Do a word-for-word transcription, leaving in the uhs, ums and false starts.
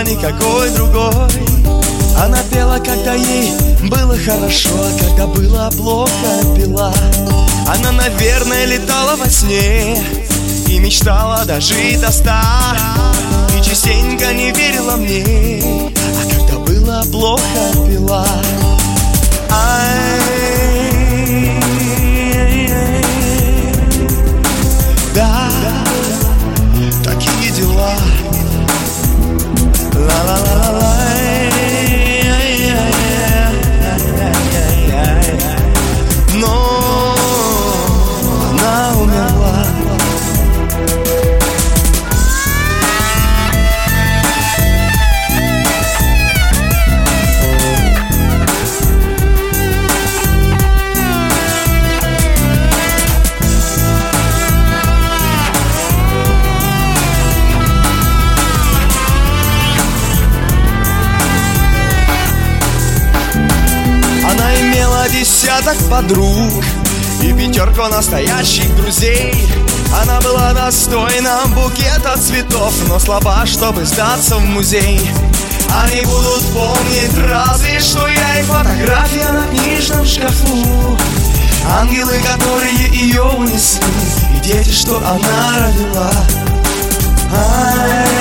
никакой другой. Она пела, когда ей было хорошо, а когда было плохо, пела. Она, наверное, летала во сне и мечтала дожить до ста, и частенько не верила мне, а когда было плохо, пела. Ай, да, такие дела. Ла-ла-ла-ла-ла. Но она умерла. Она имела десяток подруг и пятерку настоящих друзей. Она была достойна букета цветов, но слаба, чтобы сдаться в музей. Они будут помнить разве что я и фотография на книжном шкафу, ангелы, которые ее унесли, и дети, что она родила. Ай,